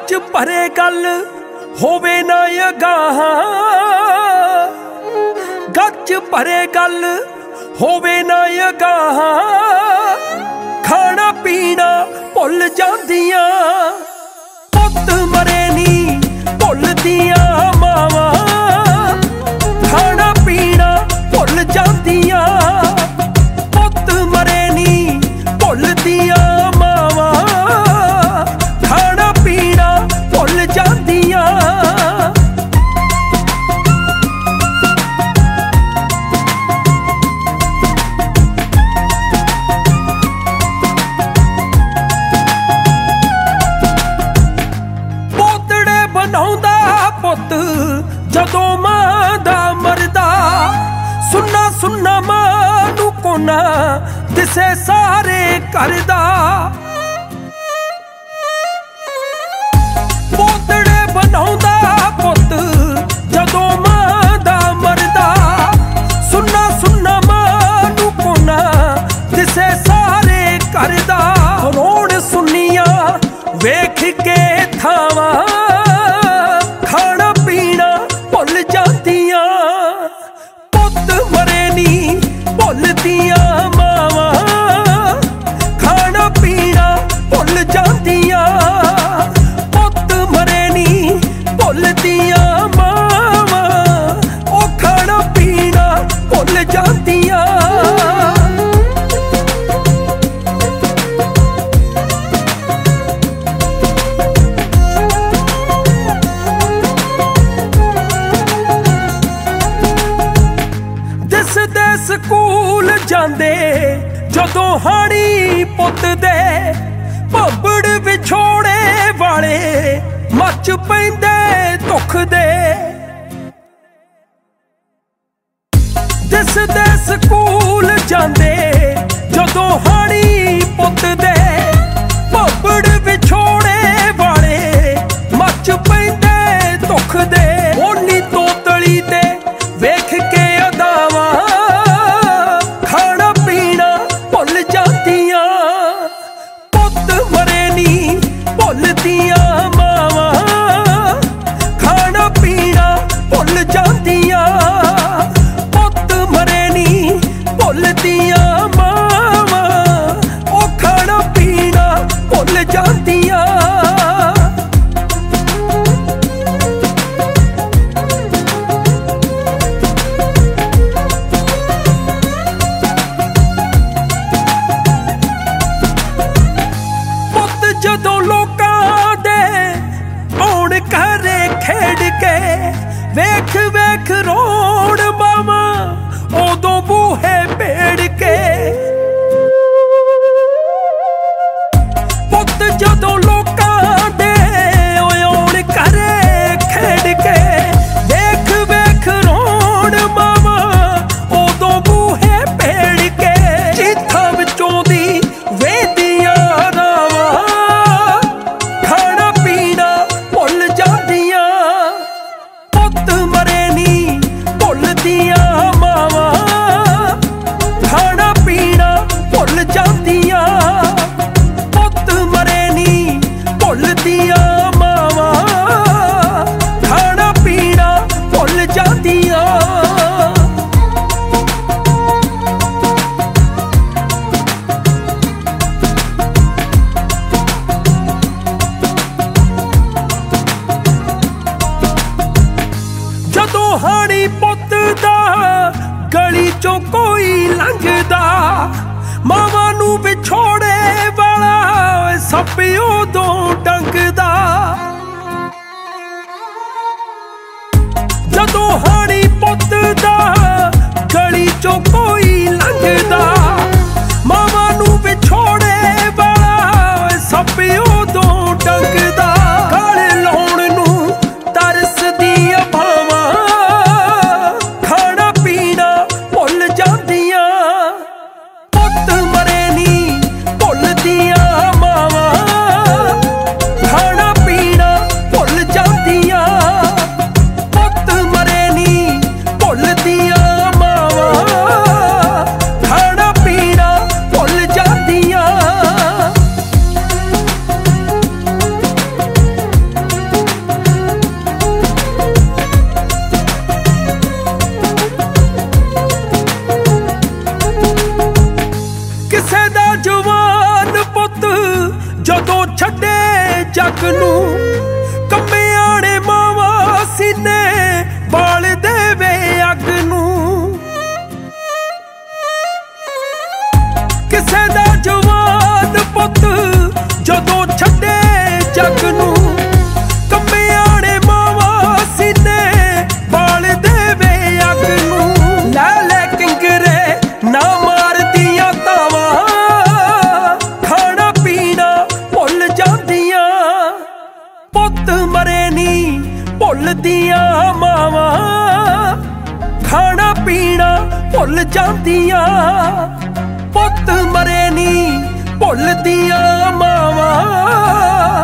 गज भरे गल होवे ना अगाह, गज भरे गल होवे ना अगाह, खाना पीना भुल जांदियां, पुत मरे नी भुलदियां मावां, खाना पीना भुल जांदियां, पुत मरे नी भुलदियां मावां, खाना पीना भुल जांदियां। बनाउंदा पुत जदों मां दा मरदा, सुन्ना सुन्ना मां नूं कोना दिसे सारे घर दा। पोतड़े बनाउंदा पुत जदों मां दा मरदा, सुन्ना सुन्ना मां नूं कोना दिसे सारे घर दा। रोण सुनिया वेख के थावां, पुत मरे नी भुलदियां मावां, खाना पीना भुल जांदियां, पुत मरे नी भुलदियां मावां, ओ खाना पीना भुल जांदियां। स्कूल जांदे जदों हाणी पुत दे, भंबड़ विछोड़े वाले मच पैंदे दुख दे। दिसदे स्कूल जांदे जदों हाणी पुत दे, भंबड़ विछोड़े वाले मच पैंदे दुख दे। ओनी तोतली ते वेख के अदावां, भुलदियां मावां, खाना पीना भुल जांदियां, पुत मरे नी भुलदियां मावां, ओ खाना पीना भुल जांदियां। जदों लोकां दे आउण घरे खेड के, वेख वेख रोण मावां उदों बूहे भेड़ के। पुत जदों लोकां दे आउण घरे खेड के, वेख वेख रोण मावां उदों बूहे भेड़ के। चीथां विचों दी वेदियां हाणी पुत दा गली चों कोई लंघदा, मावां नूं विछोड़े वाला सप उदों डंगदा। जदों हाणी पुत दा गली चों कोई लंघदा, मावां नूं विछोड़े वाला सप उदों डंगदा। गल लाउण नूं तरसदी भावां, खाना पीना भुल जांदियां, पुत मरे नी भुलदियां मावां, खाना पीना भुल जांदियां, पुत मरे नी भुलदियां मावां, खाना ਭੁੱਲਦੀਆਂ ਮਾਵਾਂ ਖਾਣਾ ਪੀਣਾ ਭੁੱਲ ਜਾਂਦੀਆਂ ਪੁੱਤ ਮਰੇ ਨੀ ਭੁੱਲਦੀਆਂ ਮਾਵਾਂ